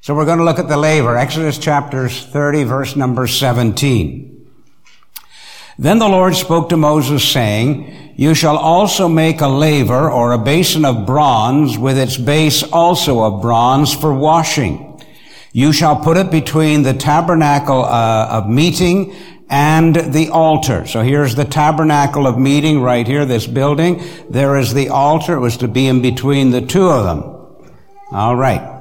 So we're going to look at the laver. Exodus chapter 30, verse number 17. Then the Lord spoke to Moses, saying, You shall also make a laver, or a basin of bronze, with its base also of bronze, for washing. You shall put it between the tabernacle of meeting and the altar. So here's the tabernacle of meeting right here, this building. There is the altar. It was to be in between the two of them. All right.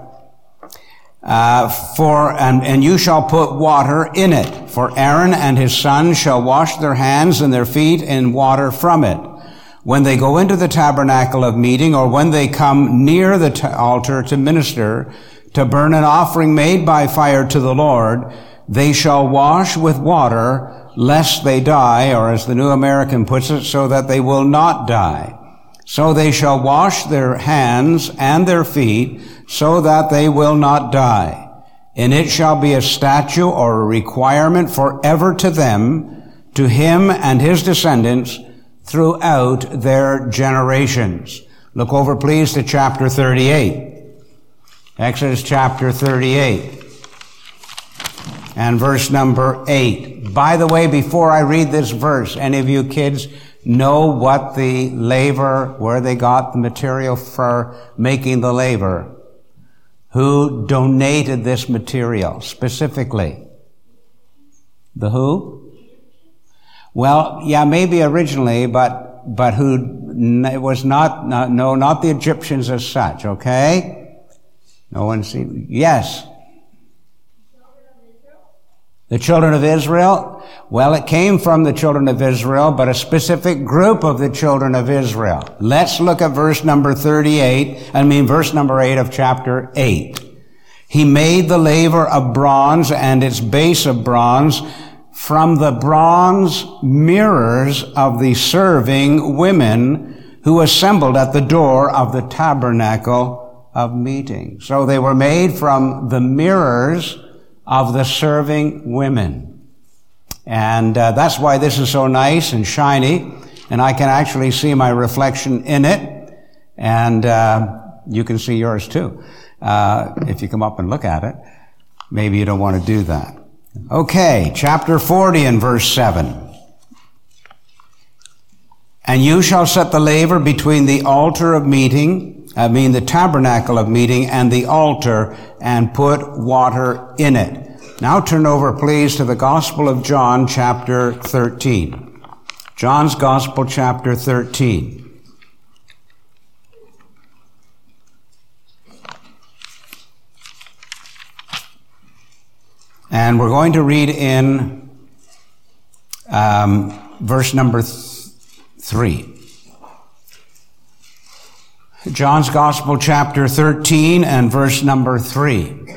And you shall put water in it. For Aaron and his sons shall wash their hands and their feet in water from it. When they go into the tabernacle of meeting, or when they come near the altar to minister, to burn an offering made by fire to the Lord, they shall wash with water, lest they die, or as the New American puts it, so that they will not die. So they shall wash their hands and their feet, so that they will not die. And it shall be a statute or a requirement forever to them, to him and his descendants, throughout their generations. Look over, please, to chapter 38. Exodus chapter 38. And verse number 8. By the way, before I read this verse, any of you kids know what the laver, where they got the material for making the laver? Who donated this material specifically? The who? Well, yeah, maybe originally, but who? It was not the Egyptians as such. Okay, no one see. Yes, the children of Israel. Well, it came from the children of Israel, but a specific group of the children of Israel. Let's look at verse number 8 of chapter 8. He made the laver of bronze and its base of bronze from the bronze mirrors of the serving women who assembled at the door of the tabernacle of meeting. So they were made from the mirrors of the serving women. And that's why this is so nice and shiny, and I can actually see my reflection in it, and you can see yours too. If you come up and look at it, maybe you don't want to do that. Okay, chapter 40 and verse 7. And you shall set the laver between the altar of meeting, the tabernacle of meeting, and the altar, and put water in it. Now turn over, please, to the Gospel of John, chapter 13. John's Gospel, chapter 13. And we're going to read in verse number 3. John's Gospel, chapter 13, and verse number 3.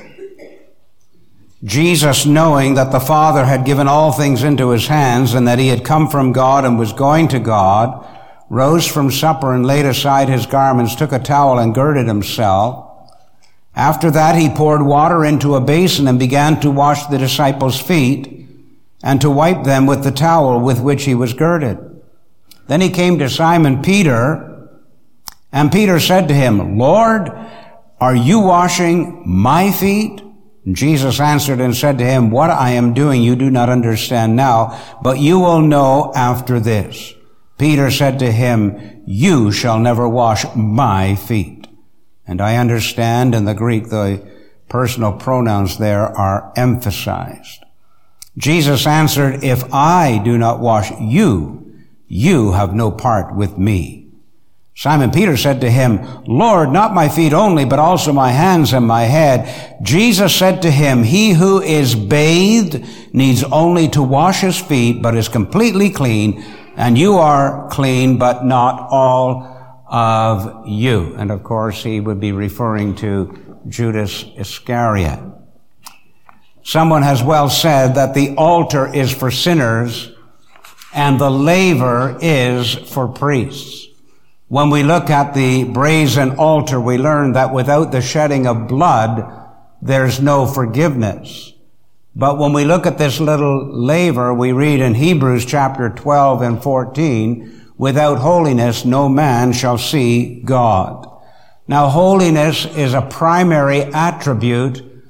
Jesus, knowing that the Father had given all things into his hands, and that he had come from God and was going to God, rose from supper and laid aside his garments, took a towel and girded himself. After that he poured water into a basin and began to wash the disciples' feet and to wipe them with the towel with which he was girded. Then he came to Simon Peter, and Peter said to him, Lord, are you washing my feet? And Jesus answered and said to him, What I am doing you do not understand now, but you will know after this. Peter said to him, You shall never wash my feet. And I understand in the Greek the personal pronouns there are emphasized. Jesus answered, If I do not wash you, you have no part with me. Simon Peter said to him, Lord, not my feet only, but also my hands and my head. Jesus said to him, He who is bathed needs only to wash his feet, but is completely clean, and you are clean, but not all of you. And of course, he would be referring to Judas Iscariot. Someone has well said that the altar is for sinners, and the laver is for priests. When we look at the brazen altar, we learn that without the shedding of blood, there's no forgiveness. But when we look at this little laver, we read in Hebrews chapter 12 and 14, without holiness no man shall see God. Now, holiness is a primary attribute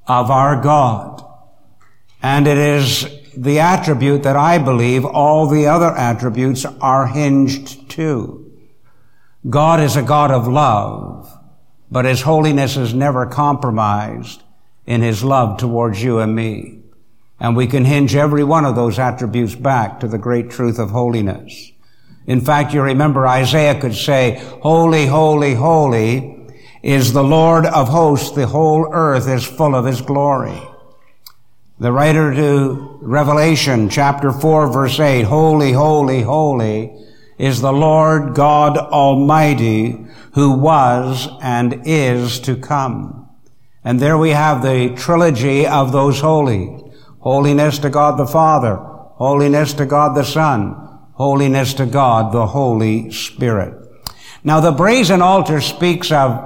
of our God. And it is the attribute that I believe all the other attributes are hinged to. God is a God of love, but His holiness is never compromised in His love towards you and me. And we can hinge every one of those attributes back to the great truth of holiness. In fact, you remember Isaiah could say, "Holy, holy, holy is the Lord of hosts. The whole earth is full of His glory." The writer to Revelation chapter 4 verse 8, "Holy, holy, holy is the Lord God Almighty, who was and is to come." And there we have the trilogy of those holy. Holiness to God the Father, holiness to God the Son, holiness to God the Holy Spirit. Now the brazen altar speaks of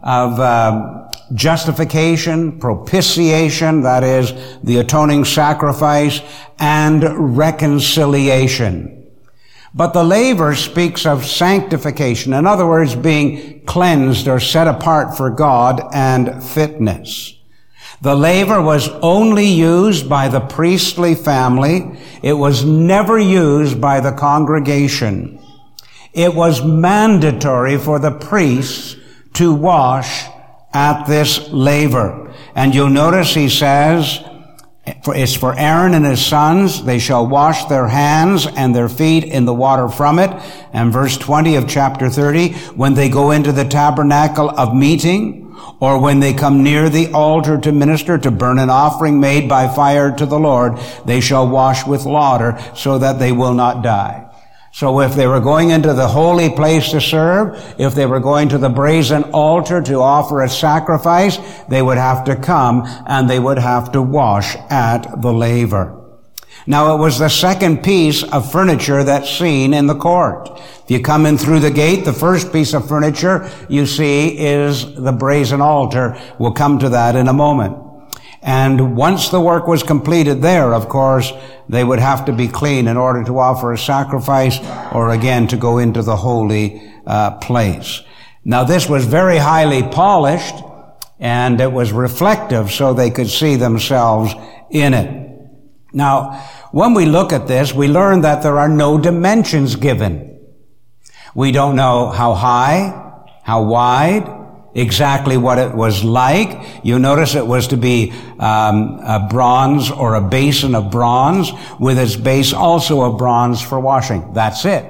justification, propitiation, that is, the atoning sacrifice, and reconciliation. But the laver speaks of sanctification, in other words, being cleansed or set apart for God, and fitness. The laver was only used by the priestly family. It was never used by the congregation. It was mandatory for the priests to wash at this laver. And you'll notice he says, it's for Aaron and his sons. They shall wash their hands and their feet in the water from it. And verse 20 of chapter 30, when they go into the tabernacle of meeting, or when they come near the altar to minister, to burn an offering made by fire to the Lord, they shall wash with water so that they will not die. So if they were going into the holy place to serve, if they were going to the brazen altar to offer a sacrifice, they would have to come and they would have to wash at the laver. Now it was the second piece of furniture that's seen in the court. If you come in through the gate, the first piece of furniture you see is the brazen altar. We'll come to that in a moment. And once the work was completed there, of course, they would have to be clean in order to offer a sacrifice or again to go into the holy place. Now this was very highly polished and it was reflective so they could see themselves in it. Now, when we look at this, we learn that there are no dimensions given. We don't know how high, how wide, exactly what it was like. You notice it was to be a bronze or a basin of bronze with its base also of bronze for washing. That's it.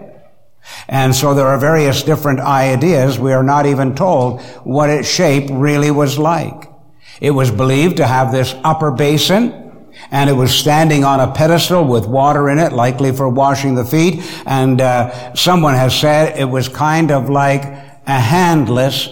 And so there are various different ideas. We are not even told what its shape really was like. It was believed to have this upper basin, and it was standing on a pedestal with water in it, likely for washing the feet. And someone has said it was kind of like a handless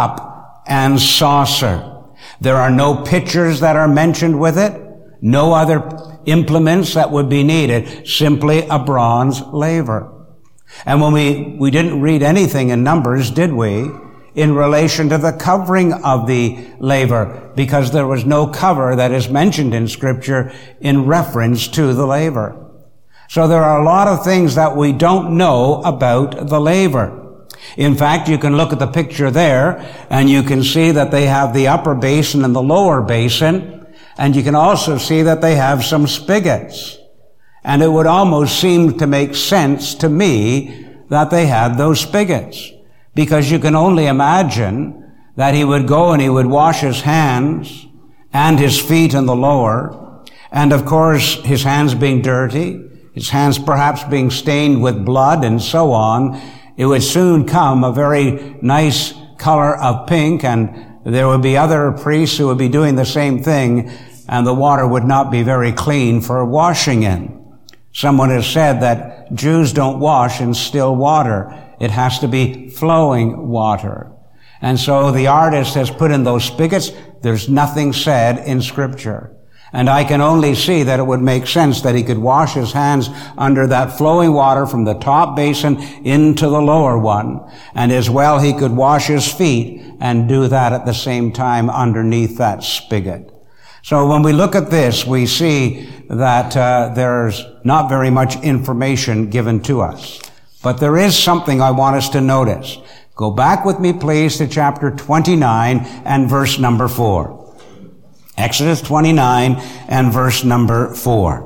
cup and saucer. There are no pitchers that are mentioned with it, no other implements that would be needed, simply a bronze laver. And when we didn't read anything in Numbers, did we, in relation to the covering of the laver, because there was no cover that is mentioned in Scripture in reference to the laver. So there are a lot of things that we don't know about the laver. In fact, you can look at the picture there, and you can see that they have the upper basin and the lower basin, and you can also see that they have some spigots. And it would almost seem to make sense to me that they had those spigots, because you can only imagine that he would go and he would wash his hands and his feet in the lower, and of course his hands being dirty, his hands perhaps being stained with blood and so on, it would soon come a very nice color of pink, and there would be other priests who would be doing the same thing, and the water would not be very clean for washing in. Someone has said that Jews don't wash in still water. It has to be flowing water. And so the artist has put in those spigots. There's nothing said in Scripture. And I can only see that it would make sense that he could wash his hands under that flowing water from the top basin into the lower one. And as well, he could wash his feet and do that at the same time underneath that spigot. So when we look at this, we see that there's not very much information given to us. But there is something I want us to notice. Go back with me, please, to chapter 29 and verse number 4. Exodus 29 and verse number 4.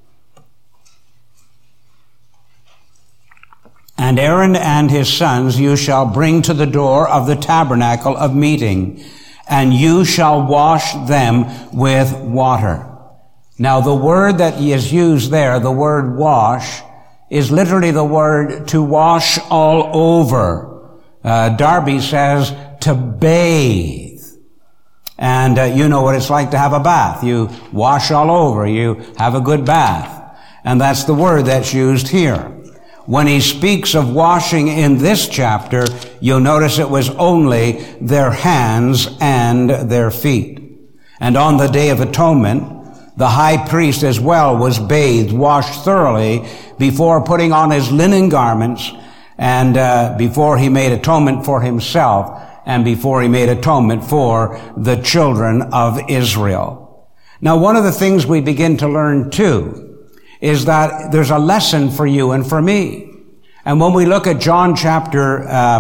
And Aaron and his sons you shall bring to the door of the tabernacle of meeting, and you shall wash them with water. Now the word that is used there, the word wash, is literally the word to wash all over. Darby says to bathe. And you know what it's like to have a bath. You wash all over. You have a good bath. And that's the word that's used here. When he speaks of washing in this chapter, you'll notice it was only their hands and their feet. And on the Day of Atonement, the high priest as well was bathed, washed thoroughly before putting on his linen garments and before he made atonement for himself and before he made atonement for the children of Israel. Now, one of the things we begin to learn too is that there's a lesson for you and for me. And when we look at John chapter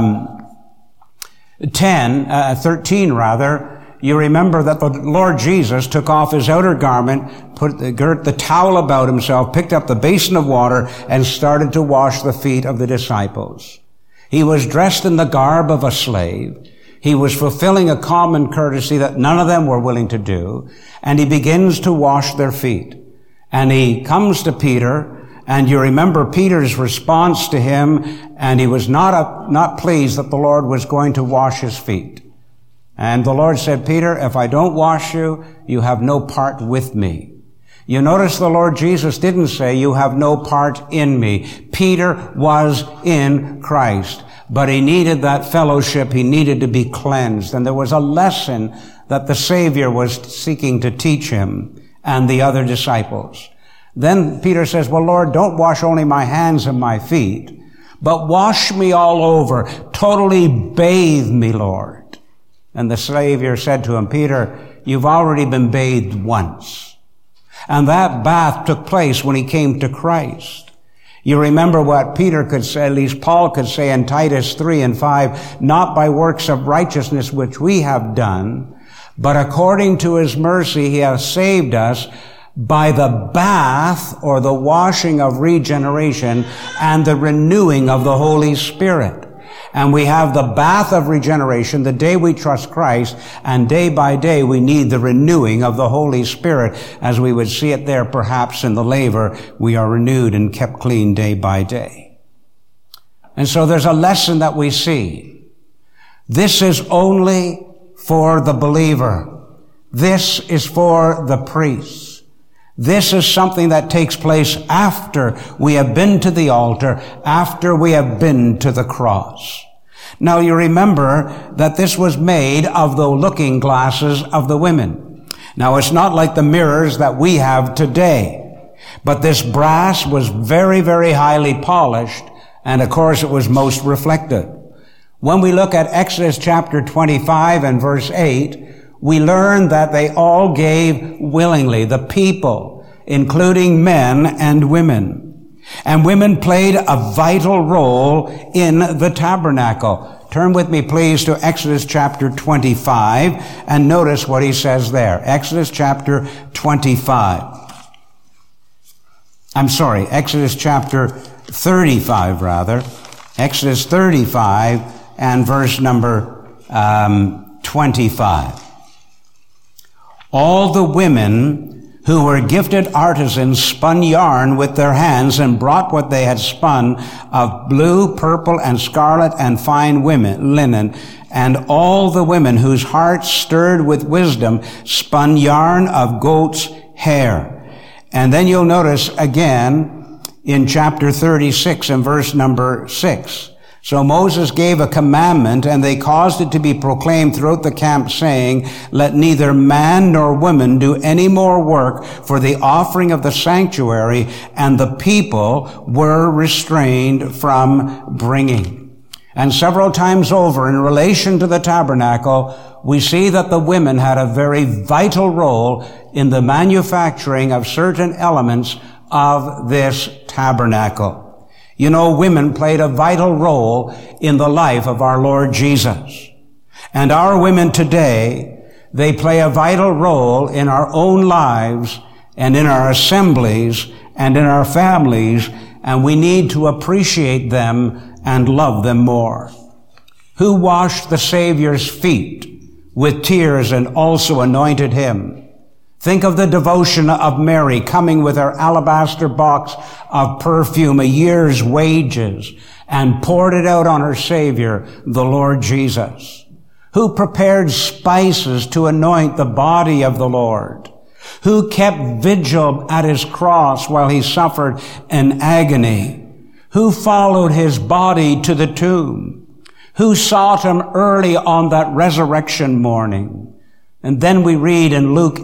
13 rather, you remember that the Lord Jesus took off his outer garment, girt the towel about himself, picked up the basin of water, and started to wash the feet of the disciples. He was dressed in the garb of a slave. He was fulfilling a common courtesy that none of them were willing to do, and he begins to wash their feet. And he comes to Peter, and you remember Peter's response to him, and he was not pleased that the Lord was going to wash his feet. And the Lord said, Peter, if I don't wash you, you have no part with me. You notice the Lord Jesus didn't say, you have no part in me. Peter was in Christ, but he needed that fellowship. He needed to be cleansed. And there was a lesson that the Savior was seeking to teach him and the other disciples. Then Peter says, well, Lord, don't wash only my hands and my feet, but wash me all over. Totally bathe me, Lord. And the Savior said to him, Peter, you've already been bathed once. And that bath took place when he came to Christ. You remember what Peter could say, at least Paul could say in Titus 3 and 5, not by works of righteousness which we have done, but according to his mercy he hath saved us by the bath or the washing of regeneration and the renewing of the Holy Spirit. And we have the bath of regeneration the day we trust Christ, and day by day we need the renewing of the Holy Spirit, as we would see it there perhaps in the laver. We are renewed and kept clean day by day. And so there's a lesson that we see. This is only for the believer. This is for the priest. This is something that takes place after we have been to the altar, after we have been to the cross. Now you remember that this was made of the looking glasses of the women. Now it's not like the mirrors that we have today, but this brass was very, very highly polished, and of course it was most reflective. When we look at Exodus chapter 25 and verse 8, we learn that they all gave willingly, the people, including men and women. And women played a vital role in the tabernacle. Turn with me, please, to Exodus chapter 25 and notice what he says there. Exodus chapter 25. Exodus chapter 35, rather. Exodus 35 and verse number 25. All the women who were gifted artisans spun yarn with their hands and brought what they had spun of blue, purple, and scarlet and fine linen. And all the women whose hearts stirred with wisdom spun yarn of goat's hair. And then you'll notice again in chapter 36 and verse number 6. So Moses gave a commandment, and they caused it to be proclaimed throughout the camp, saying, let neither man nor woman do any more work for the offering of the sanctuary, and the people were restrained from bringing. And several times over, in relation to the tabernacle, we see that the women had a very vital role in the manufacturing of certain elements of this tabernacle. You know, women played a vital role in the life of our Lord Jesus. And our women today, They play a vital role in our own lives and in our assemblies and in our families, and we need to appreciate them and love them more. Who washed the Savior's feet with tears and also anointed him? Think of the devotion of Mary coming with her alabaster box of perfume, a year's wages, and poured it out on her Savior, the Lord Jesus. Who prepared spices to anoint the body of the Lord? Who kept vigil at his cross while he suffered in agony? Who followed his body to the tomb? Who sought him early on that resurrection morning? And then we read in Luke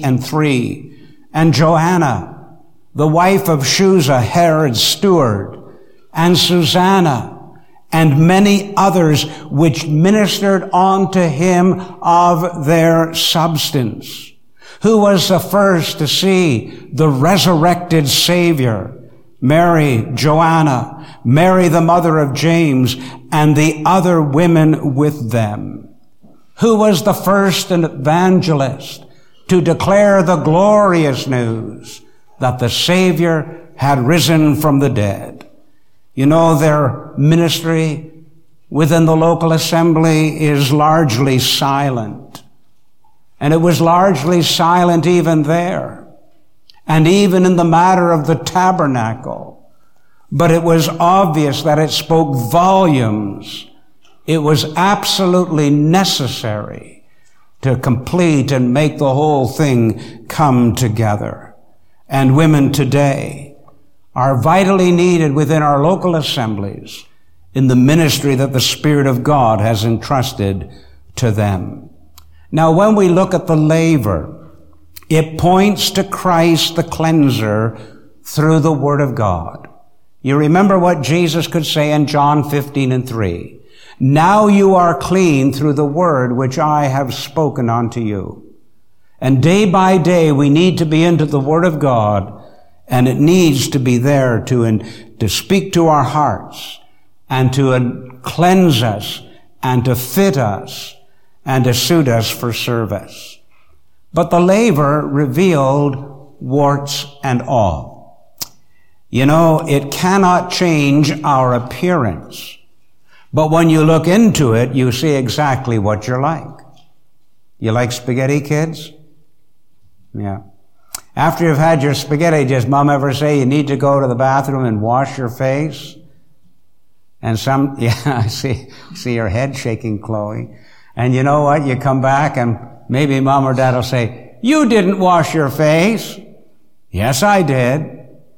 8:3, and Joanna, the wife of Chuza, Herod's steward, and Susanna, and many others which ministered unto him of their substance. Who was the first to see the resurrected Savior? Mary, Joanna, Mary the mother of James, and the other women with them. Who was the first evangelist to declare the glorious news that the Savior had risen from the dead? You know, their ministry within the local assembly is largely silent. And it was largely silent even there, and even in the matter of the tabernacle. But it was obvious that it spoke volumes. It was absolutely necessary to complete and make the whole thing come together. And women today are vitally needed within our local assemblies in the ministry that the Spirit of God has entrusted to them. Now, when we look at the laver, it points to Christ the cleanser through the Word of God. You remember what Jesus could say in John 15:3. Now you are clean through the word which I have spoken unto you. And day by day we need to be into the Word of God, and it needs to be there to speak to our hearts and to cleanse us and to fit us and to suit us for service. But the laver revealed warts and all. You know, it cannot change our appearance. But when you look into it, you see exactly what you're like. You like spaghetti, kids? Yeah. After you've had your spaghetti, does Mom ever say you need to go to the bathroom and wash your face? And I see your head shaking, Chloe. And you know what? You come back and maybe Mom or Dad will say, you didn't wash your face. Yes, I did.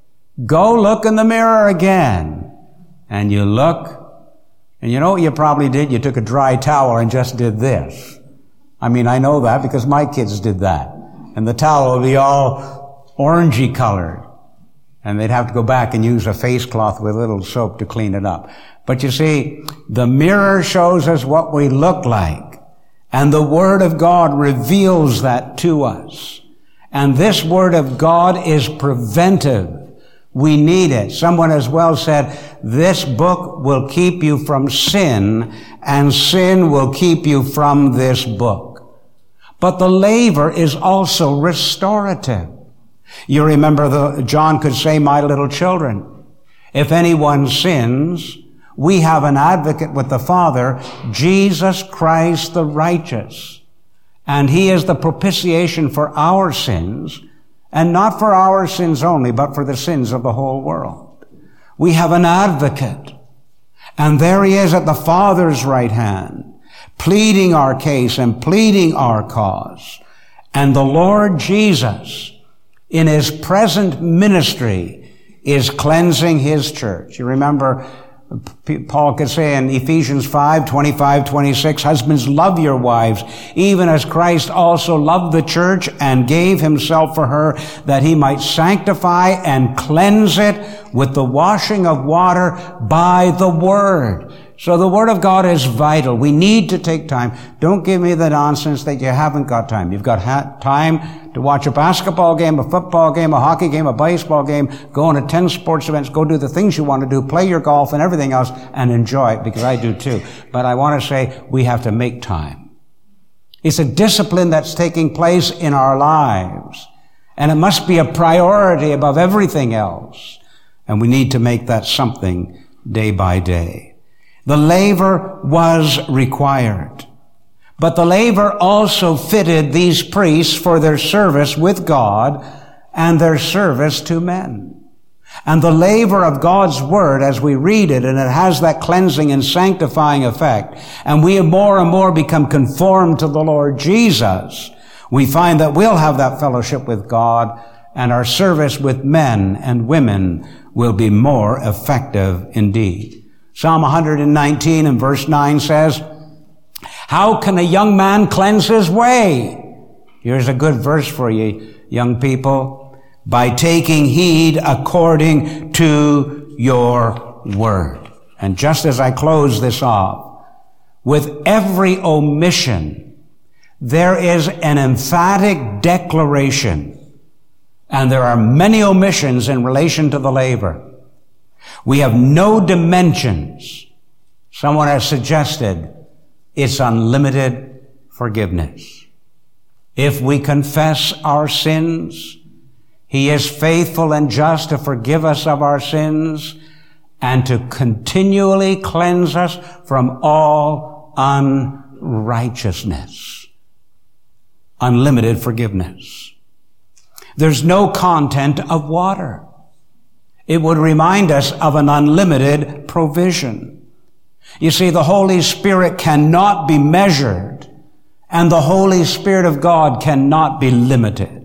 Go look in the mirror again. And you look, and you know what you probably did? You took a dry towel and just did this. I mean, I know that because my kids did that. And the towel would be all orangey colored. And they'd have to go back and use a face cloth with a little soap to clean it up. But you see, the mirror shows us what we look like. And the Word of God reveals that to us. And this Word of God is preventive. We need it. Someone as well said, this book will keep you from sin, and sin will keep you from this book. But the laver is also restorative. You remember John could say, my little children, if anyone sins, we have an advocate with the Father, Jesus Christ the righteous. And he is the propitiation for our sins, and not for our sins only, but for the sins of the whole world. We have an advocate. And there he is at the Father's right hand, pleading our case and pleading our cause. And the Lord Jesus, in his present ministry, is cleansing his church. You remember, Paul could say in Ephesians 5:25-26, husbands, love your wives, even as Christ also loved the church and gave himself for her, that he might sanctify and cleanse it with the washing of water by the word. So the Word of God is vital. We need to take time. Don't give me the nonsense that you haven't got time. You've got time to watch a basketball game, a football game, a hockey game, a baseball game, go and attend sports events, go do the things you want to do, play your golf and everything else, and enjoy it, because I do too. But I want to say we have to make time. It's a discipline that's taking place in our lives. And it must be a priority above everything else. And we need to make that something day by day. The laver was required. But the laver also fitted these priests for their service with God and their service to men. And the laver of God's Word, as we read it, and it has that cleansing and sanctifying effect, and we more and more become conformed to the Lord Jesus, we find that we'll have that fellowship with God, and our service with men and women will be more effective indeed. Psalm 119 and verse 9 says, "How can a young man cleanse his way?" Here's a good verse for you, young people. "By taking heed according to your word." And just as I close this off, with every omission, there is an emphatic declaration, and there are many omissions in relation to the laver. We have no dimensions. Someone has suggested it's unlimited forgiveness. If we confess our sins, He is faithful and just to forgive us of our sins and to continually cleanse us from all unrighteousness. Unlimited forgiveness. There's no content of water. It would remind us of an unlimited provision. You see, the Holy Spirit cannot be measured, and the Holy Spirit of God cannot be limited.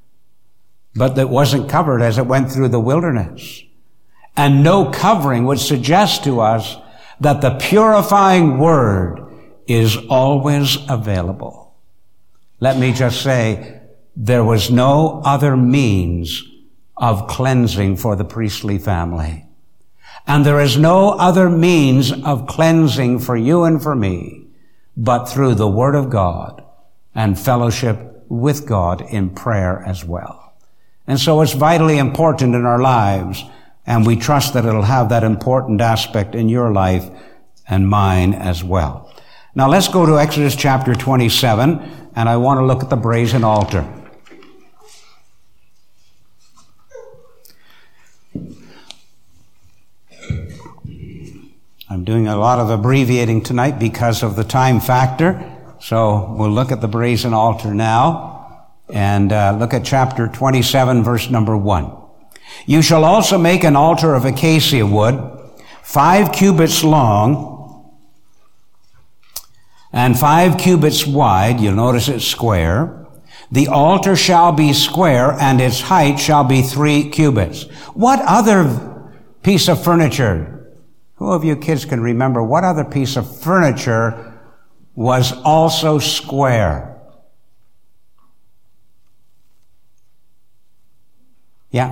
But that wasn't covered as it went through the wilderness. And no covering would suggest to us that the purifying Word is always available. Let me just say, there was no other means of cleansing for the priestly family. And there is no other means of cleansing for you and for me but through the Word of God and fellowship with God in prayer as well. And so it's vitally important in our lives, and we trust that it'll have that important aspect in your life and mine as well. Now let's go to Exodus chapter 27, and I want to look at the brazen altar. I'm doing a lot of abbreviating tonight because of the time factor, so we'll look at the brazen altar now. And look at chapter 27, verse number 1. "You shall also make an altar of acacia wood, 5 cubits long and 5 cubits wide." You'll notice it's square. "The altar shall be square, and its height shall be 3 cubits. What other piece of furniture? Who of you kids can remember what other piece of furniture was also square? Yeah?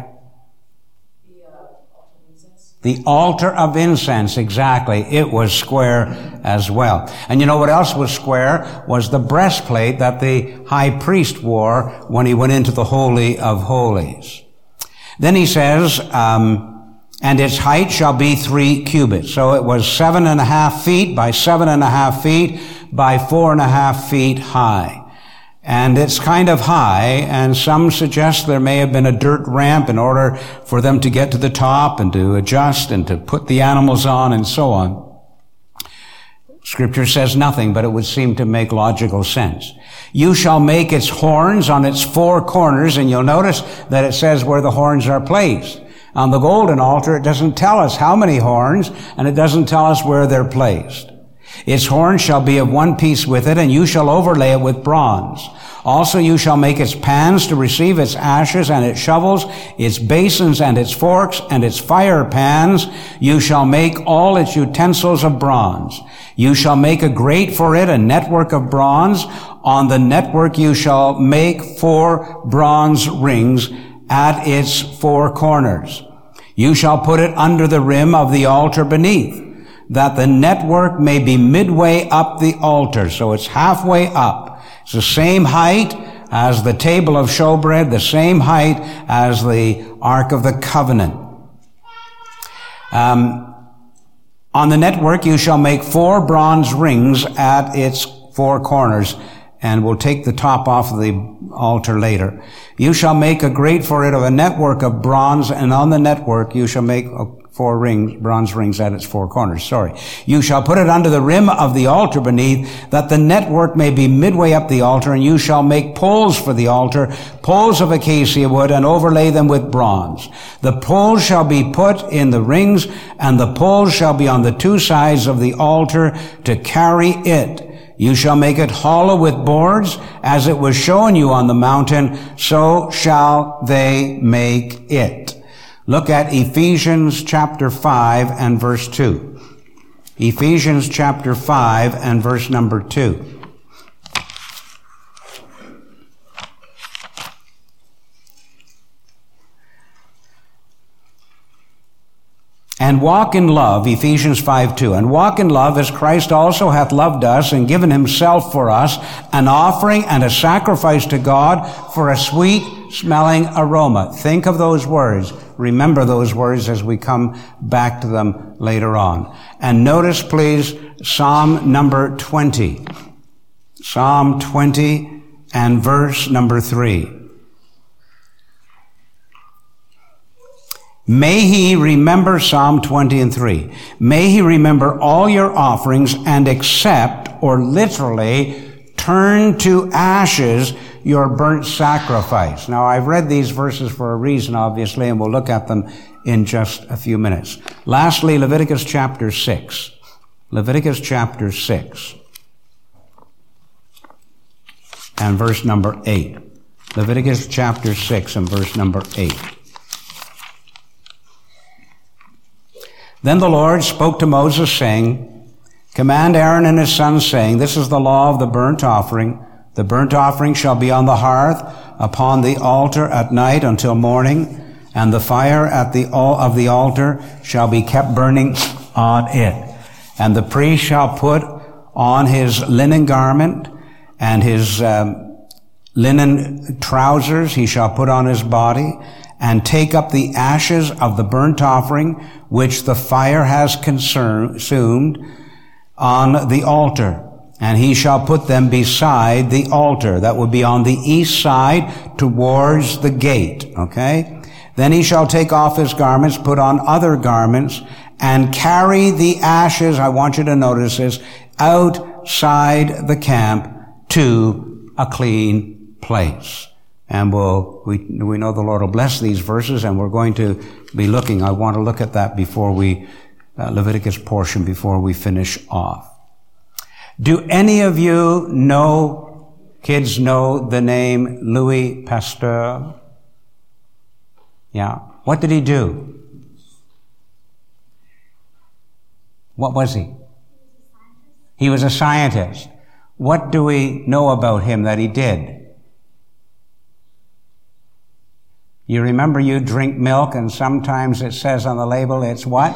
The altar of incense, exactly. It was square as well. And you know what else was square? Was the breastplate that the high priest wore when he went into the Holy of Holies. Then he says, "And its height shall be 3 cubits. So it was 7.5 feet by 7.5 feet by 4.5 feet high. And it's kind of high, and some suggest there may have been a dirt ramp in order for them to get to the top and to adjust and to put the animals on and so on. Scripture says nothing, but it would seem to make logical sense. "You shall make its horns on its 4 corners," and you'll notice that it says where the horns are placed. On the golden altar, it doesn't tell us how many horns, and it doesn't tell us where they're placed. "Its horn shall be of one piece with it, and you shall overlay it with bronze. Also you shall make its pans to receive its ashes, and its shovels, its basins, and its forks, and its fire pans. You shall make all its utensils of bronze. You shall make a grate for it, a network of bronze. On the network you shall make 4 bronze rings at its 4 corners. You shall put it under the rim of the altar beneath, that the network may be midway up the altar." So it's halfway up. It's the same height as the table of showbread, the same height as the Ark of the Covenant. On the network you shall make 4 bronze rings at its 4 corners. and we'll take the top off of the altar later. You shall make a grate for it of a network of bronze, and on the network you shall make 4 rings, bronze rings at its 4 corners. You shall put it under the rim of the altar beneath, that the network may be midway up the altar, and you shall make poles for the altar, poles of acacia wood, and overlay them with bronze. The poles shall be put in the rings, and the poles shall be on the 2 sides of the altar to carry it. You shall make it hollow with boards, as it was shown you on the mountain, so shall they make it. Look at Ephesians chapter 5 and verse 2. Ephesians chapter 5 and verse number 2. And walk in love, Ephesians 5:2, and walk in love as Christ also hath loved us and given himself for us, an offering and a sacrifice to God for a sweet smelling aroma. Think of those words. Remember those words as we come back to them later on. And notice, please, Psalm number 20. Psalm 20 and verse number 3. May he remember, Psalm 20 and 3, may he remember all your offerings and accept, or literally turn to ashes, your burnt sacrifice. Now, I've read these verses for a reason, obviously, and we'll look at them in just a few minutes. Lastly, Leviticus chapter 6. Leviticus chapter 6 and verse number 8. Leviticus chapter 6 and verse number 8. Then the Lord spoke to Moses, saying, command Aaron and his sons, saying, this is the law of the burnt offering. The burnt offering shall be on the hearth upon the altar at night until morning, and the fire of the altar shall be kept burning on it. And the priest shall put on his linen garment and his linen trousers he shall put on his body, and take up the ashes of the burnt offering which the fire has consumed on the altar. And he shall put them beside the altar. That would be on the east side towards the gate. Okay? Then he shall take off his garments, put on other garments, and carry the ashes, I want you to notice this, outside the camp to a clean place. And we know the Lord will bless these verses, and we're going to be looking. I want to look at that before Leviticus portion, before we finish off. Do any of you kids know the name Louis Pasteur? Yeah. What did he do? What was he? He was a scientist. What do we know about him that he did? You remember you drink milk, and sometimes it says on the label, it's what?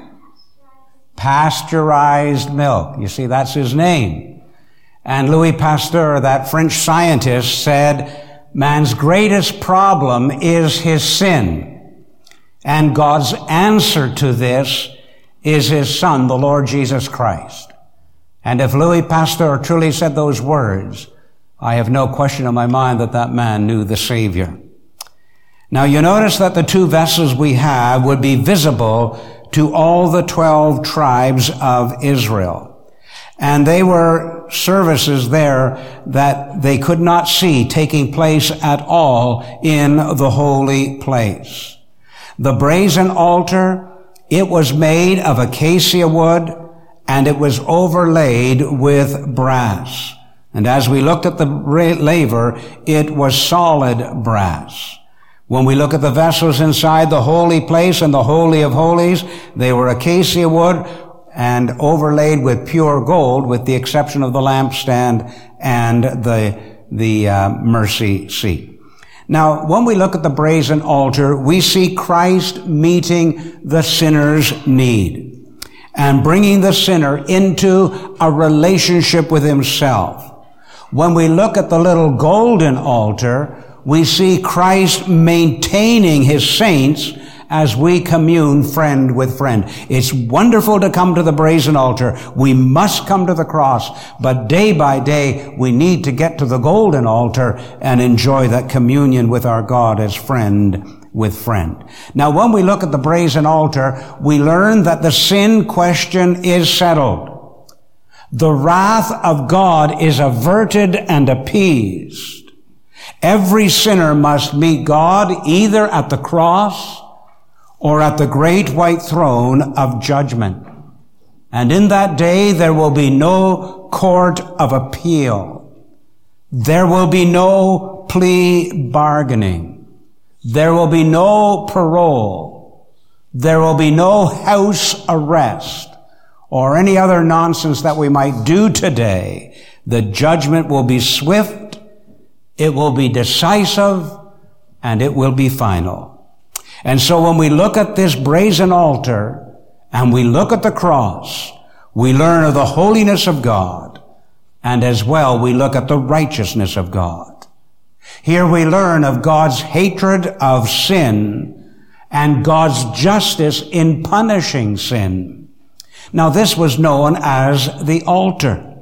Pasteurized milk. You see, that's his name. And Louis Pasteur, that French scientist, said, man's greatest problem is his sin. And God's answer to this is his Son, the Lord Jesus Christ. And if Louis Pasteur truly said those words, I have no question in my mind that man knew the Savior. Now you notice that the 2 vessels we have would be visible to all the 12 tribes of Israel. And they were services there that they could not see taking place at all in the holy place. The brazen altar, it was made of acacia wood, and it was overlaid with brass. And as we looked at the laver, it was solid brass. When we look at the vessels inside the holy place and the Holy of Holies, they were acacia wood and overlaid with pure gold, with the exception of the lampstand and the mercy seat. Now, when we look at the brazen altar, we see Christ meeting the sinner's need and bringing the sinner into a relationship with himself. When we look at the little golden altar, we see Christ maintaining his saints as we commune friend with friend. It's wonderful to come to the brazen altar. We must come to the cross. But day by day, we need to get to the golden altar and enjoy that communion with our God as friend with friend. Now, when we look at the brazen altar, we learn that the sin question is settled. The wrath of God is averted and appeased. Every sinner must meet God either at the cross or at the great white throne of judgment. And in that day, there will be no court of appeal. There will be no plea bargaining. There will be no parole. There will be no house arrest or any other nonsense that we might do today. The judgment will be swift, it will be decisive, and it will be final. And so when we look at this brazen altar and we look at the cross, we learn of the holiness of God, and as well we look at the righteousness of God. Here we learn of God's hatred of sin and God's justice in punishing sin. Now this was known as the altar.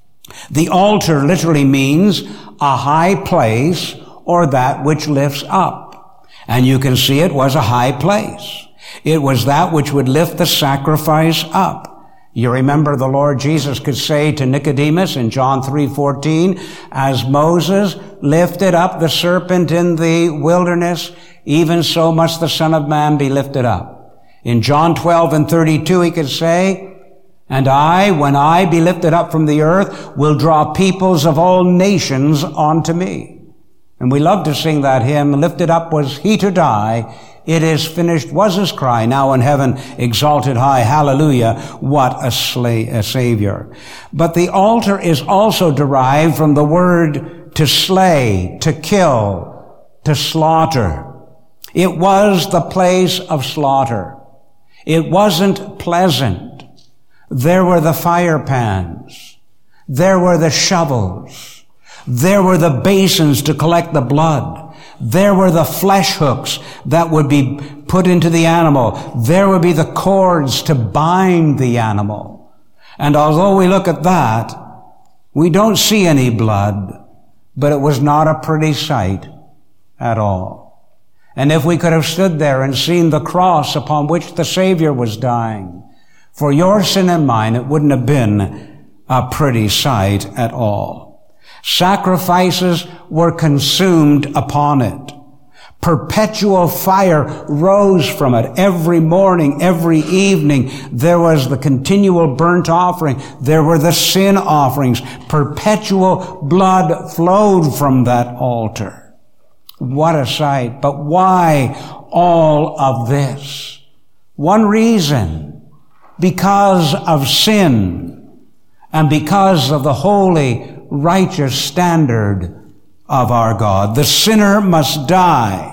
The altar literally means a high place or that which lifts up. And you can see it was a high place. It was that which would lift the sacrifice up. You remember the Lord Jesus could say to Nicodemus in John 3:14, as Moses lifted up the serpent in the wilderness, even so must the Son of Man be lifted up. In John 12:32, he could say, and I, when I be lifted up from the earth, will draw peoples of all nations unto me. And we love to sing that hymn, lifted up was he to die, it is finished was his cry, now in heaven exalted high, hallelujah, what a Savior. But the altar is also derived from the word to slay, to kill, to slaughter. It was the place of slaughter. It wasn't pleasant. There were the fire pans. There were the shovels. There were the basins to collect the blood. There were the flesh hooks that would be put into the animal. There would be the cords to bind the animal. And although we look at that, we don't see any blood, but it was not a pretty sight at all. And if we could have stood there and seen the cross upon which the Savior was dying, for your sin and mine, it wouldn't have been a pretty sight at all. Sacrifices were consumed upon it. Perpetual fire rose from it every morning, every evening. There was the continual burnt offering. There were the sin offerings. Perpetual blood flowed from that altar. What a sight. But why all of this? One reason. Because of sin and because of the holy, righteous standard of our God. The sinner must die,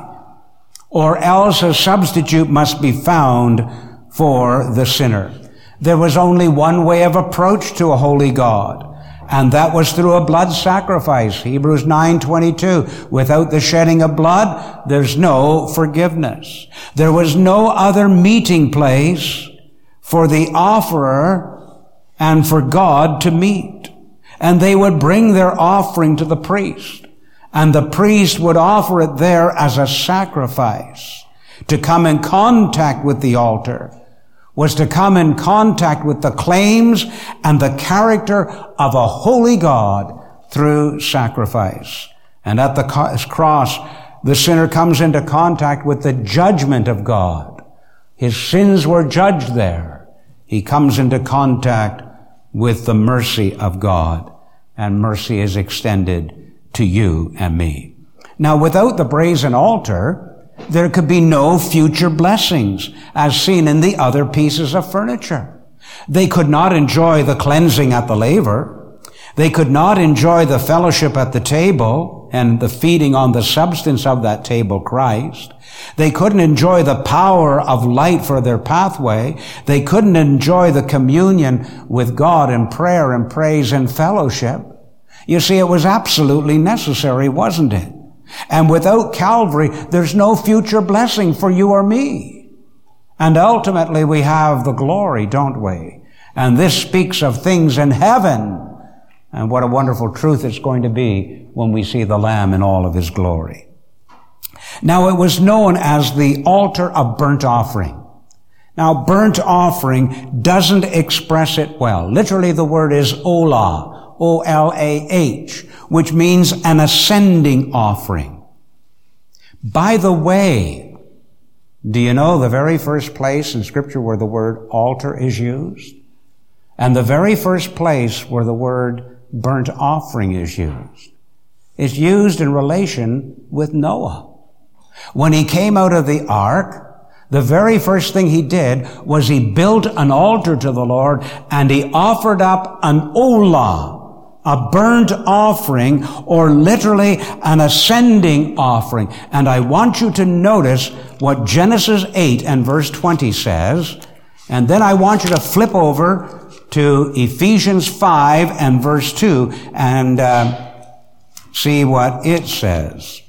or else a substitute must be found for the sinner. There was only one way of approach to a holy God, and that was through a blood sacrifice. Hebrews 9:22. Without the shedding of blood, there's no forgiveness. There was no other meeting place for the offerer and for God to meet. And they would bring their offering to the priest, and the priest would offer it there as a sacrifice. To come in contact with the altar was to come in contact with the claims and the character of a holy God through sacrifice. And at the cross, the sinner comes into contact with the judgment of God. His sins were judged there. He comes into contact with the mercy of God, and mercy is extended to you and me. Now, without the brazen altar, there could be no future blessings, as seen in the other pieces of furniture. They could not enjoy the cleansing at the laver. They could not enjoy the fellowship at the table and the feeding on the substance of that table, Christ. They couldn't enjoy the power of light for their pathway. They couldn't enjoy the communion with God in prayer and praise and fellowship. You see, it was absolutely necessary, wasn't it? And without Calvary, there's no future blessing for you or me. And ultimately we have the glory, don't we? And this speaks of things in heaven. And what a wonderful truth it's going to be when we see the Lamb in all of his glory. Now it was known as the altar of burnt offering. Now burnt offering doesn't express it well. Literally the word is olah, O-L-A-H, which means an ascending offering. By the way, do you know the very first place in Scripture where the word altar is used? And the very first place where the word burnt offering is used? It's used in relation with Noah. When he came out of the ark, the very first thing he did was he built an altar to the Lord and he offered up an olah, a burnt offering, or literally an ascending offering. And I want you to notice what Genesis 8 and verse 20 says. And then I want you to flip over to Ephesians 5 and verse 2 and see what it says.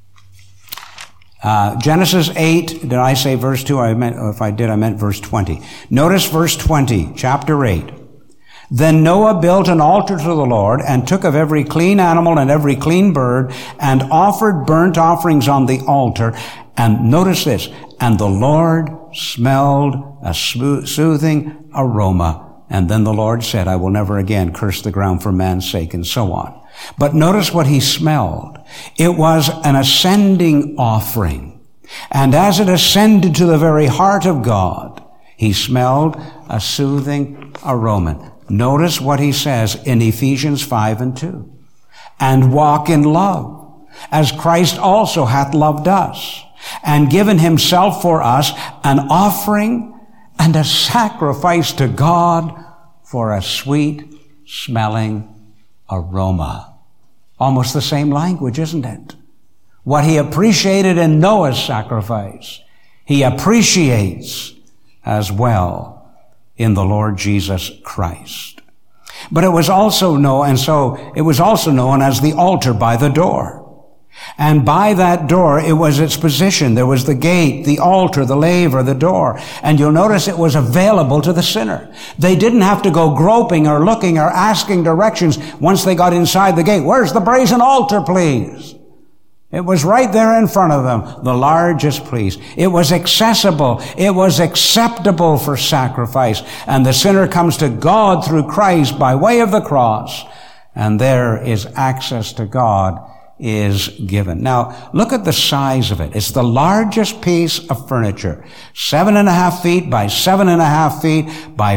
Genesis 8, did I say verse 2? If I did, I meant verse 20. Notice verse 20, chapter 8. Then Noah built an altar to the Lord and took of every clean animal and every clean bird and offered burnt offerings on the altar. And notice this, and the Lord smelled a soothing aroma. And then the Lord said, I will never again curse the ground for man's sake, and so on. But notice what he smelled. It was an ascending offering. And as it ascended to the very heart of God, he smelled a soothing aroma. Notice what he says in Ephesians 5 and 2. And walk in love, as Christ also hath loved us, and given himself for us an offering and a sacrifice to God for a sweet smelling aroma. Almost the same language, isn't it? What he appreciated in Noah's sacrifice, he appreciates as well in the Lord Jesus Christ. But it was also known, and so it was also known as the altar by the door. And by that door, it was its position. There was the gate, the altar, the laver, the door. And you'll notice it was available to the sinner. They didn't have to go groping or looking or asking directions once they got inside the gate. Where's the brazen altar, please? It was right there in front of them, the largest place. It was accessible. It was acceptable for sacrifice. And the sinner comes to God through Christ by way of the cross. And there is access to God is given. Now, look at the size of it. It's the largest piece of furniture. 7.5 feet by 7.5 feet by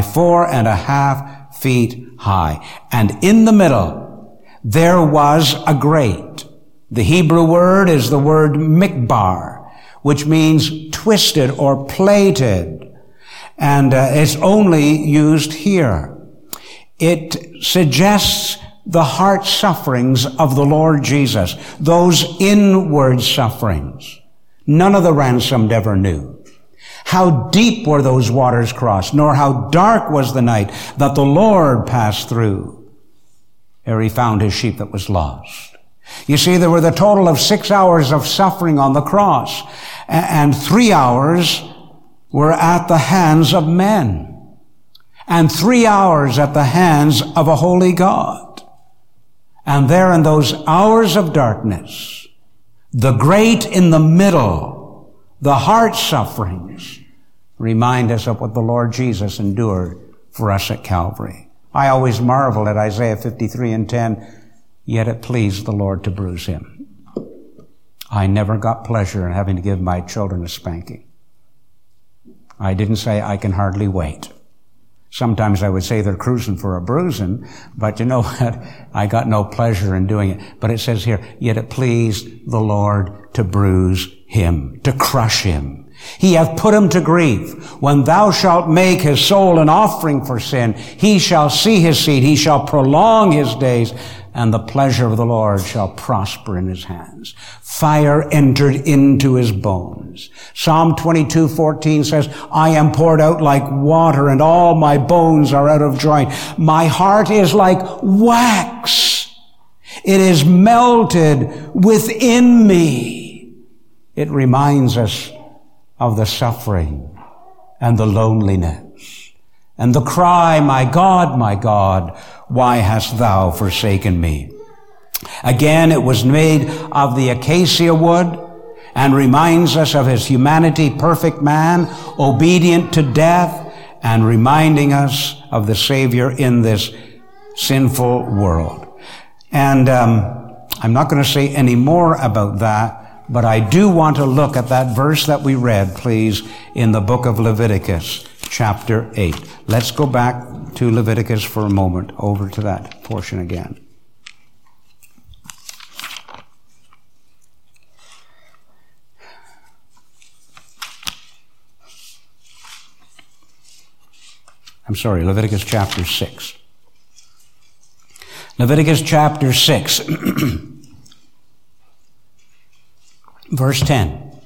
4.5 feet high. And in the middle, there was a grate. The Hebrew word is the word mikbar, which means twisted or plated. And it's only used here. It suggests the heart sufferings of the Lord Jesus, those inward sufferings. None of the ransomed ever knew. How deep were those waters crossed, nor how dark was the night that the Lord passed through ere he found his sheep that was lost. You see, there were the total of 6 hours of suffering on the cross, and 3 hours were at the hands of men, and 3 hours at the hands of a holy God. And there in those hours of darkness, the great in the middle, the heart sufferings, remind us of what the Lord Jesus endured for us at Calvary. I always marvel at Isaiah 53 and 10, yet it pleased the Lord to bruise him. I never got pleasure in having to give my children a spanking. I didn't say I can hardly wait. Sometimes I would say they're cruising for a bruising, but you know what? I got no pleasure in doing it. But it says here, yet it pleased the Lord to bruise him, to crush him. He hath put him to grief. When thou shalt make his soul an offering for sin, he shall see his seed, he shall prolong his days, and the pleasure of the Lord shall prosper in his hands. Fire entered into his bones. Psalm 22:14 says, I am poured out like water, and all my bones are out of joint. My heart is like wax. It is melted within me. It reminds us of the suffering and the loneliness, and the cry, my God, why hast thou forsaken me? Again, it was made of the acacia wood and reminds us of his humanity, perfect man, obedient to death, and reminding us of the Savior in this sinful world. And I'm not going to say any more about that, but I do want to look at that verse that we read, please, in the book of Leviticus, chapter 8. Let's go back to Leviticus for a moment, over to that portion again. Leviticus chapter 6. Leviticus chapter 6, verse 10.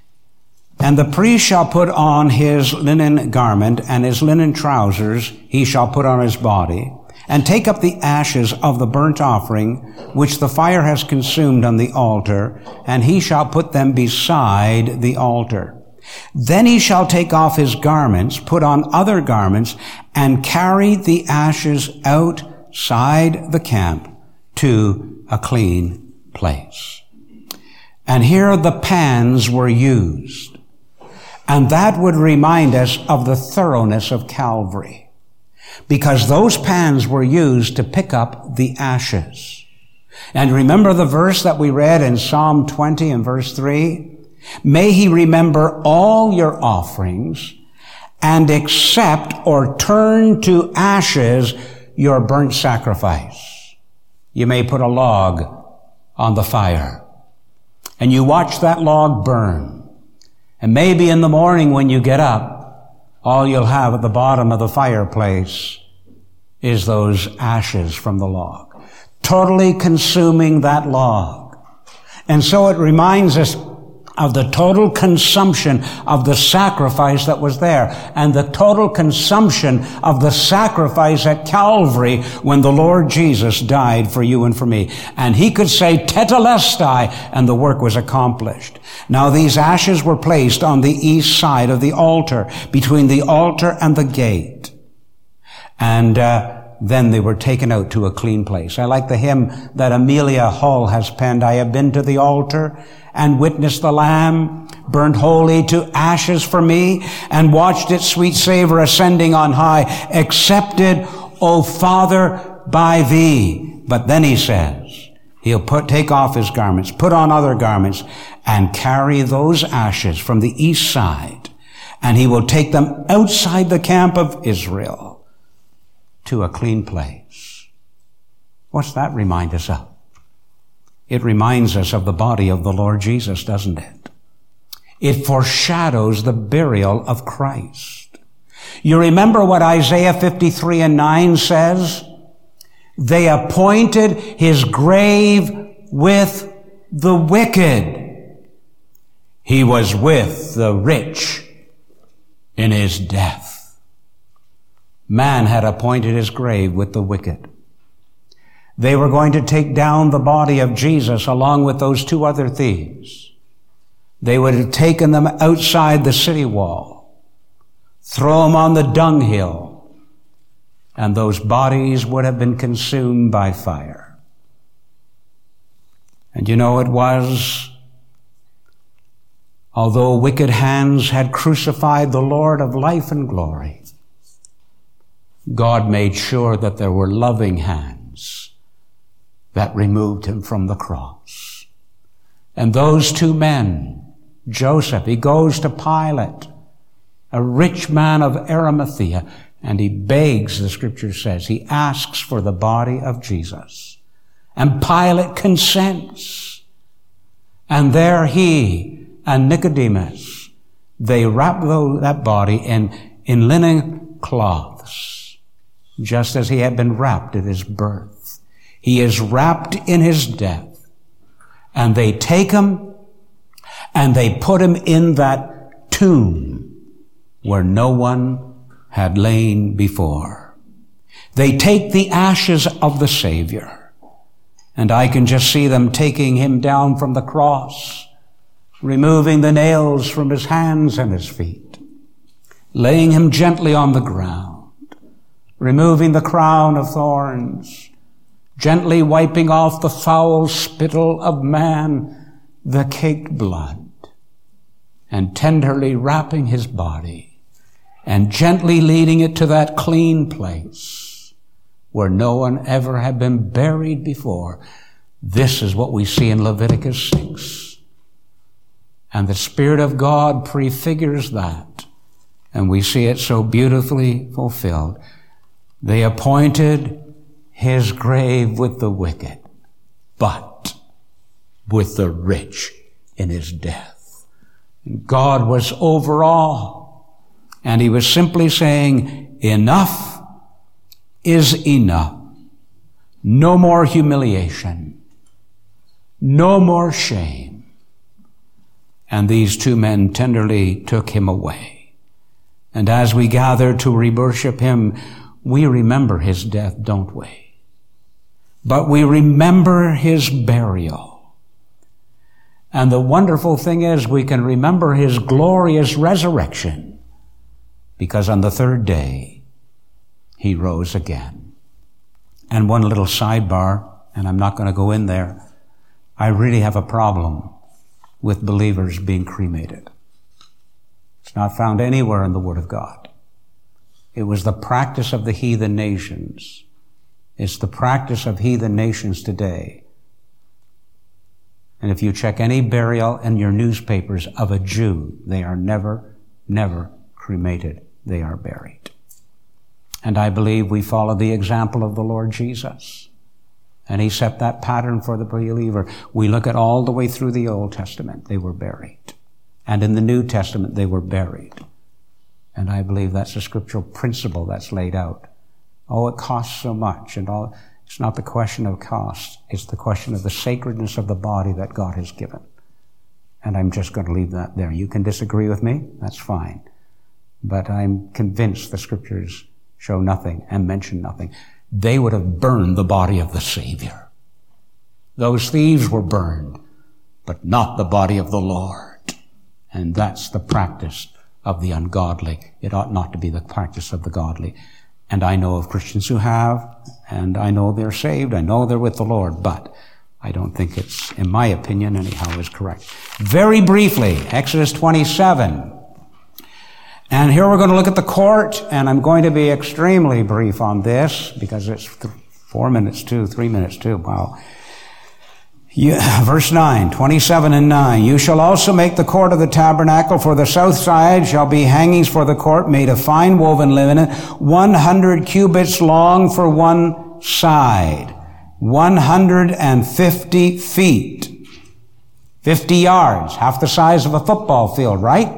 And the priest shall put on his linen garment, and his linen trousers he shall put on his body, and take up the ashes of the burnt offering, which the fire has consumed on the altar, and he shall put them beside the altar. Then he shall take off his garments, put on other garments, and carry the ashes outside the camp to a clean place. And here the pans were used. And that would remind us of the thoroughness of Calvary, because those pans were used to pick up the ashes. And remember the verse that we read in Psalm 20 and verse 3? May he remember all your offerings and accept or turn to ashes your burnt sacrifice. You may put a log on the fire and you watch that log burn. And maybe in the morning when you get up, all you'll have at the bottom of the fireplace is those ashes from the log, totally consuming that log. And so it reminds us of the total consumption of the sacrifice that was there, and the total consumption of the sacrifice at Calvary when the Lord Jesus died for you and for me. And he could say, tetelestai, and the work was accomplished. Now these ashes were placed on the east side of the altar, between the altar and the gate. And then they were taken out to a clean place. I like the hymn that Amelia Hall has penned, I have been to the altar and witnessed the Lamb burned wholly to ashes for me, and watched its sweet savor ascending on high, accepted, O Father, by thee. But then he says, he'll take off his garments, put on other garments, and carry those ashes from the east side, and he will take them outside the camp of Israel to a clean place. What's that remind us of? It reminds us of the body of the Lord Jesus, doesn't it? It foreshadows the burial of Christ. You remember what Isaiah 53 and 9 says? They appointed his grave with the wicked. He was with the rich in his death. Man had appointed his grave with the wicked. They were going to take down the body of Jesus along with those two other thieves. They would have taken them outside the city wall, throw them on the dunghill, and those bodies would have been consumed by fire. And you know, it was, although wicked hands had crucified the Lord of life and glory, God made sure that there were loving hands that removed him from the cross. And those two men, Joseph, he goes to Pilate, a rich man of Arimathea, and he begs, the scripture says, he asks for the body of Jesus. And Pilate consents. And there he and Nicodemus, they wrap that body in linen cloths, just as he had been wrapped at his birth. He is wrapped in his death. And they take him and they put him in that tomb where no one had lain before. They take the ashes of the Savior. And I can just see them taking him down from the cross, removing the nails from his hands and his feet. laying him gently on the ground, removing the crown of thorns, gently wiping off the foul spittle of man, the caked blood, and tenderly wrapping his body, and gently leading it to that clean place where no one ever had been buried before. This is what we see in Leviticus 6. And the Spirit of God prefigures that, and we see it so beautifully fulfilled. They appointed his grave with the wicked, but with the rich in his death. And God was over all, and he was simply saying, enough is enough. No more humiliation. No more shame. And these two men tenderly took him away. And as we gather to re-worship him, we remember his death, don't we? But we remember his burial. And the wonderful thing is we can remember his glorious resurrection, because on the third day, he rose again. And one little sidebar, and I'm not going to go in there, I really have a problem with believers being cremated. It's not found anywhere in the Word of God. It was the practice of the heathen nations. It's the practice of heathen nations today. And if you check any burial in your newspapers of a Jew, they are never cremated. They are buried. And I believe we follow the example of the Lord Jesus. And he set that pattern for the believer. We look at all the way through the Old Testament. They were buried. And in the New Testament, they were buried. And I believe that's a scriptural principle that's laid out. Oh, it costs so much and all. It's not the question of cost. It's the question of the sacredness of the body that God has given. And I'm just going to leave that there. You can disagree with me. That's fine. But I'm convinced the scriptures show nothing and mention nothing. They would have burned the body of the Savior. Those thieves were burned, but not the body of the Lord. And that's the practice of the ungodly. It ought not to be the practice of the godly. And I know of Christians who have, and I know they're saved. I know they're with the Lord, but I don't think it's, in my opinion anyhow, is correct. Very briefly, Exodus 27. And here we're going to look at the court, and I'm going to be extremely brief on this because it's 3 minutes too. Wow. Verse 9, 27 and 9. You shall also make the court of the tabernacle. For the south side shall be hangings for the court made of fine woven linen, 100 cubits long for one side, 150 feet, 50 yards, half the size of a football field, right?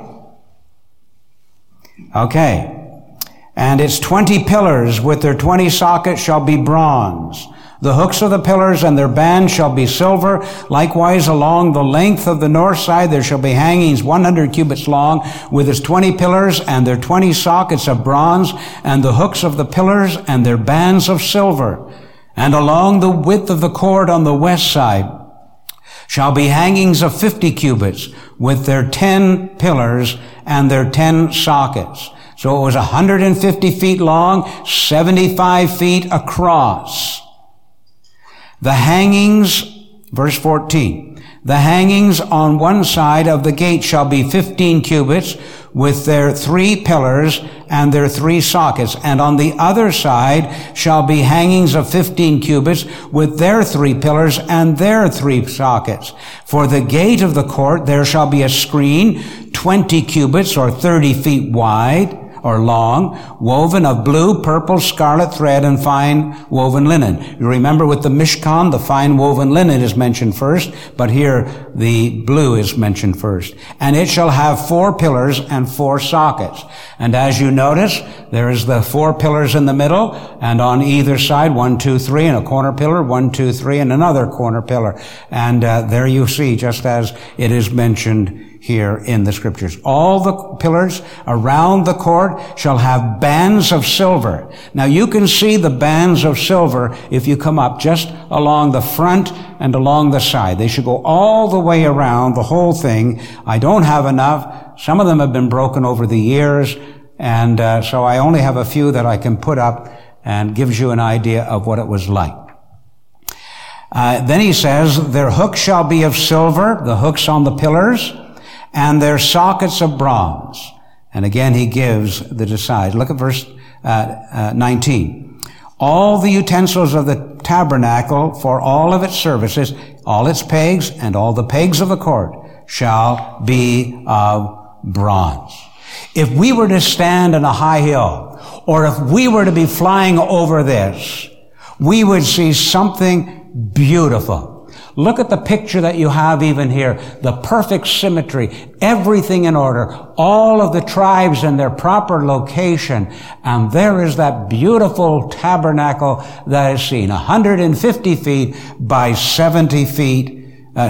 Okay. And its 20 pillars with their 20 sockets shall be bronze. The hooks of the pillars and their bands shall be silver. Likewise, along the length of the north side there shall be hangings 100 cubits long with its 20 pillars and their 20 sockets of bronze, and the hooks of the pillars and their bands of silver. And along the width of the court on the west side shall be hangings of 50 cubits with their 10 pillars and their 10 sockets. So it was 150 feet long, 75 feet across. The hangings, verse 14, the hangings on one side of the gate shall be 15 cubits with their 3 pillars and their 3 sockets. And on the other side shall be hangings of 15 cubits with their 3 pillars and their 3 sockets. For the gate of the court there shall be a screen 20 cubits or 30 feet wide or long, woven of blue, purple, scarlet thread, and fine woven linen. You remember with the Mishkan, the fine woven linen is mentioned first, but here the blue is mentioned first. And it shall have 4 pillars and 4 sockets. And as you notice, there is the 4 pillars in the middle, and on either side, 1, 2, 3, and a corner pillar, 1, 2, 3, and another corner pillar. And there you see, just as it is mentioned here in the scriptures. All the pillars around the court shall have bands of silver. Now you can see the bands of silver if you come up just along the front and along the side. They should go all the way around the whole thing. I don't have enough. Some of them have been broken over the years. And so I only have a few that I can put up and gives you an idea of what it was like. Then he says, their hooks shall be of silver, the hooks on the pillars, and their sockets of bronze. And again, he gives the decides. Look at verse 19. All the utensils of the tabernacle for all of its services, all its pegs and all the pegs of the court shall be of bronze. If we were to stand on a high hill, or if we were to be flying over this, we would see something beautiful. Look at the picture that you have even here. The perfect symmetry, everything in order, all of the tribes in their proper location. And there is that beautiful tabernacle that is seen, 150 feet by 70 feet, by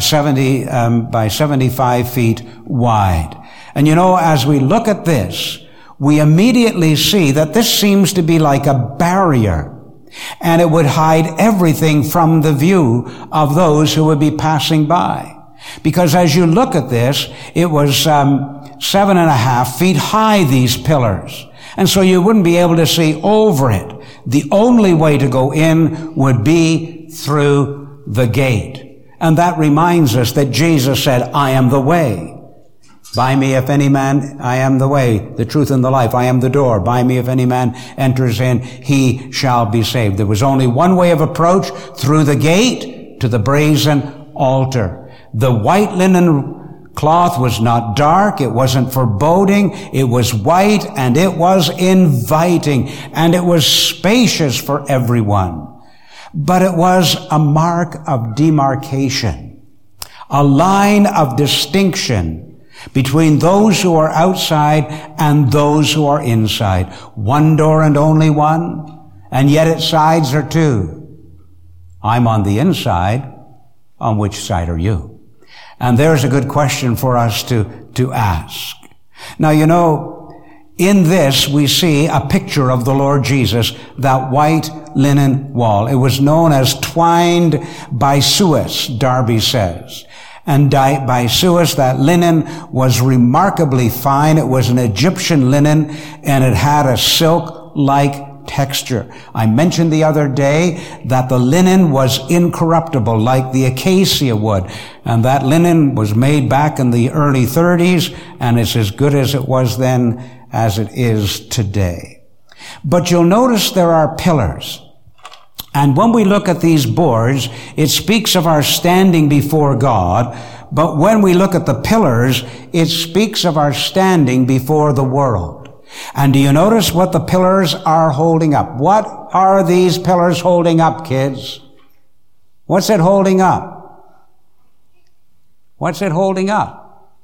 75 feet wide. And you know, as we look at this, we immediately see that this seems to be like a barrier. And it would hide everything from the view of those who would be passing by. Because as you look at this, it was 7.5 feet high, these pillars. And so you wouldn't be able to see over it. The only way to go in would be through the gate. And that reminds us that Jesus said, I am the way. By me, if any man, I am the way, the truth, and the life. I am the door. By me, if any man enters in, he shall be saved. There was only one way of approach, through the gate to the brazen altar. The white linen cloth was not dark. It wasn't foreboding. It was white, and it was inviting, and it was spacious for everyone. But it was a mark of demarcation, a line of distinction between those who are outside and those who are inside. One door and only one, and yet its sides are two. I'm on the inside. On which side are you? And there's a good question for us to ask. Now, you know, in this we see a picture of the Lord Jesus, that white linen wall. It was known as twined byssus, Darby says. And by Suez, that linen was remarkably fine. It was an Egyptian linen, and it had a silk-like texture. I mentioned the other day that the linen was incorruptible, like the acacia wood. And that linen was made back in the early 30s, and it's as good as it was then as it is today. But you'll notice there are pillars. And when we look at these boards, it speaks of our standing before God. But when we look at the pillars, it speaks of our standing before the world. And do you notice what the pillars are holding up? What are these pillars holding up, kids? What's it holding up? What's it holding up?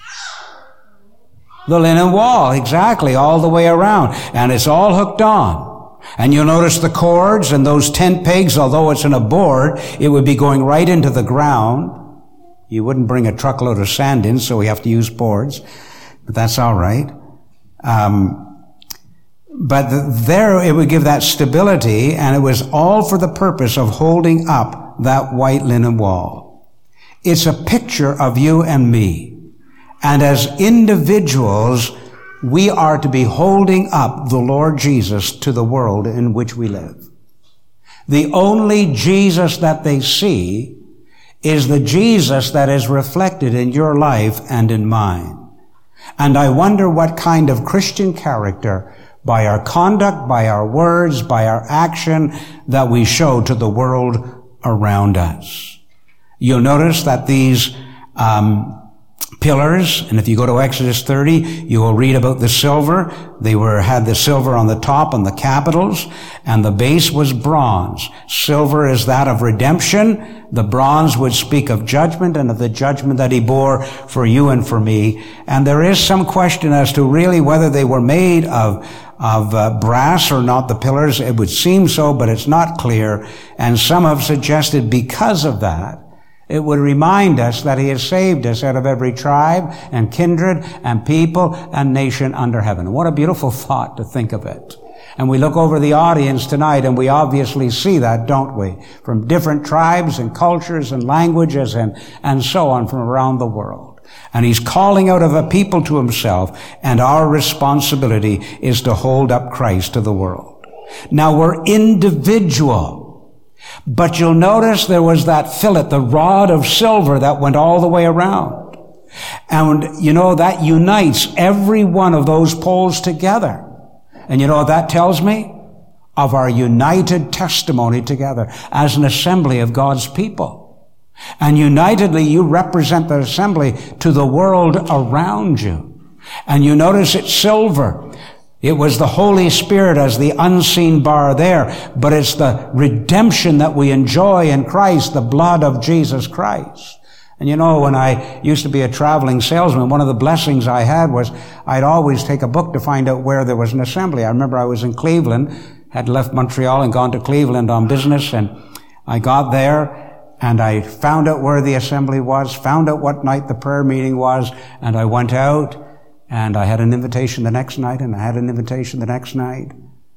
The linen wall, exactly, all the way around. And it's all hooked on. And you'll notice the cords and those tent pegs, although it's in a board, it would be going right into the ground. You wouldn't bring a truckload of sand in, so we have to use boards. But that's all right. There it would give that stability, and it was all for the purpose of holding up that white linen wall. It's a picture of you and me. And as individuals, we are to be holding up the Lord Jesus to the world in which we live. The only Jesus that they see is the Jesus that is reflected in your life and in mine. And I wonder what kind of Christian character, by our conduct, by our words, by our action, that we show to the world around us. You'll notice that these pillars, and if you go to Exodus 30, you will read about the silver. They had the silver on the top and the capitals, and the base was bronze. Silver is that of redemption. The bronze would speak of judgment and of the judgment that he bore for you and for me. And there is some question as to really whether they were made of brass or not, the pillars. It would seem so, but it's not clear. And some have suggested because of that, it would remind us that he has saved us out of every tribe and kindred and people and nation under heaven. What a beautiful thought to think of it. And we look over the audience tonight and we obviously see that, don't we? From different tribes and cultures and languages and so on from around the world. And he's calling out of a people to himself, and our responsibility is to hold up Christ to the world. Now we're individual, but you'll notice there was that fillet, the rod of silver that went all the way around. And you know, that unites every one of those poles together. And you know what that tells me? Of our united testimony together as an assembly of God's people. And unitedly, you represent the assembly to the world around you. And you notice it's silver. It was the Holy Spirit as the unseen bar there, but it's the redemption that we enjoy in Christ, the blood of Jesus Christ. And you know, when I used to be a traveling salesman, one of the blessings I had was I'd always take a book to find out where there was an assembly. I remember I was in Cleveland, had left Montreal and gone to Cleveland on business, and I got there, and I found out where the assembly was, found out what night the prayer meeting was, and I went out, and I had an invitation the next night, and I had an invitation the next night.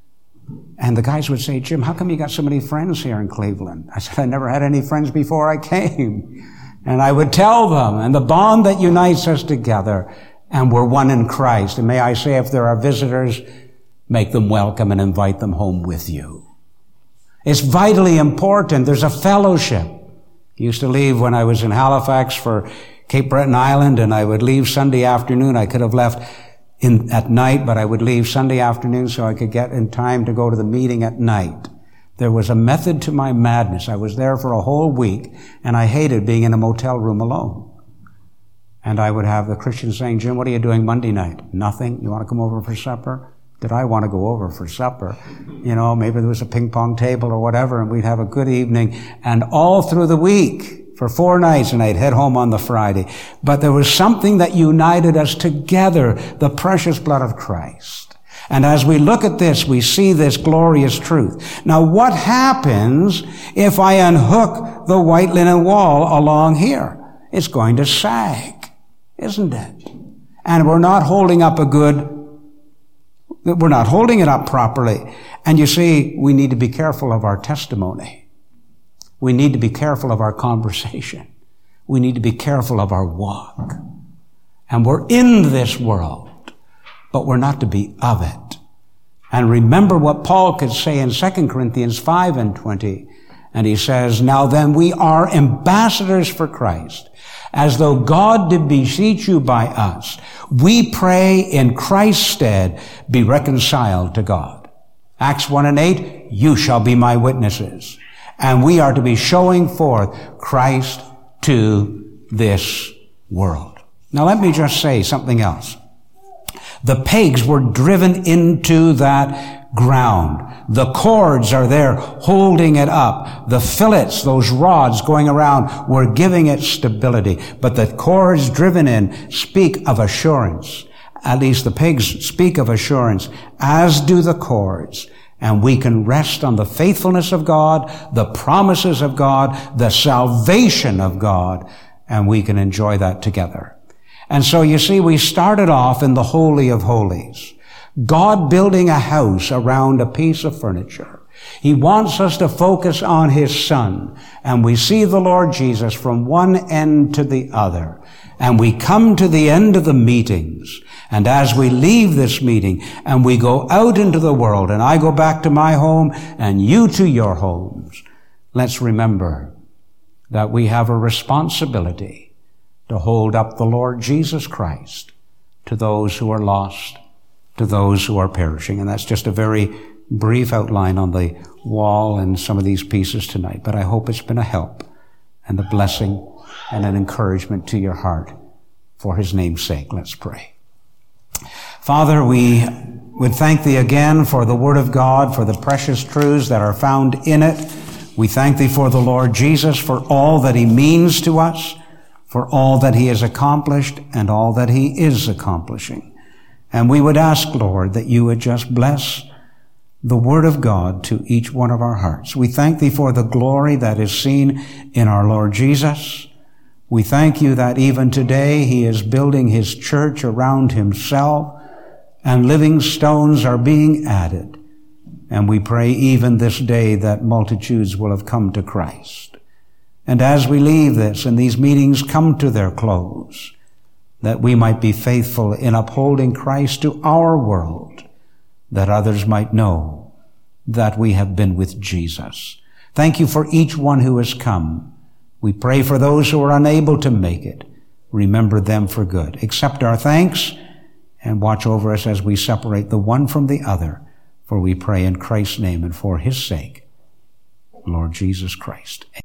And the guys would say, Jim, how come you got so many friends here in Cleveland? I said, I never had any friends before I came. And I would tell them, and the bond that unites us together, and we're one in Christ. And may I say, if there are visitors, make them welcome and invite them home with you. It's vitally important. There's a fellowship. I used to leave when I was in Halifax for Cape Breton Island, and I would leave Sunday afternoon. I could have left at night, but I would leave Sunday afternoon so I could get in time to go to the meeting at night. There was a method to my madness. I was there for a whole week, and I hated being in a motel room alone. And I would have the Christians saying, Jim, what are you doing Monday night? Nothing. You want to come over for supper? Did I want to go over for supper? You know, maybe there was a ping pong table or whatever, and we'd have a good evening. And all through the week, for 4 nights, and I'd head home on the Friday. But there was something that united us together, the precious blood of Christ. And as we look at this, we see this glorious truth. Now, what happens if I unhook the white linen wall along here? It's going to sag, isn't it? And we're not holding it up properly. And you see, we need to be careful of our testimony. We need to be careful of our conversation. We need to be careful of our walk. And we're in this world, but we're not to be of it. And remember what Paul could say in 2 Corinthians 5:20. And he says, now then we are ambassadors for Christ, as though God did beseech you by us. We pray in Christ's stead, be reconciled to God. Acts 1:8, you shall be my witnesses. And we are to be showing forth Christ to this world. Now let me just say something else. The pegs were driven into that ground. The cords are there holding it up. The fillets, those rods going around, were giving it stability. But the cords driven in speak of assurance. At least the pegs speak of assurance, as do the cords. And we can rest on the faithfulness of God, the promises of God, the salvation of God, and we can enjoy that together. And so you see, we started off in the Holy of Holies. God building a house around a piece of furniture. He wants us to focus on His Son. And we see the Lord Jesus from one end to the other. And we come to the end of the meetings. And as we leave this meeting and we go out into the world, and I go back to my home and you to your homes, let's remember that we have a responsibility to hold up the Lord Jesus Christ to those who are lost, to those who are perishing. And that's just a very brief outline on the wall and some of these pieces tonight. But I hope it's been a help and a blessing and an encouragement to your heart for His name's sake. Let's pray. Father, we would thank Thee again for the Word of God, for the precious truths that are found in it. We thank Thee for the Lord Jesus, for all that He means to us, for all that He has accomplished and all that He is accomplishing. And we would ask, Lord, that You would just bless the Word of God to each one of our hearts. We thank Thee for the glory that is seen in our Lord Jesus. We thank You that even today He is building His church around Himself, and living stones are being added. And we pray even this day that multitudes will have come to Christ. And as we leave this and these meetings come to their close, that we might be faithful in upholding Christ to our world, that others might know that we have been with Jesus. Thank you for each one who has come. We pray for those who are unable to make it. Remember them for good. Accept our thanks and watch over us as we separate the one from the other. For we pray in Christ's name and for his sake, Lord Jesus Christ.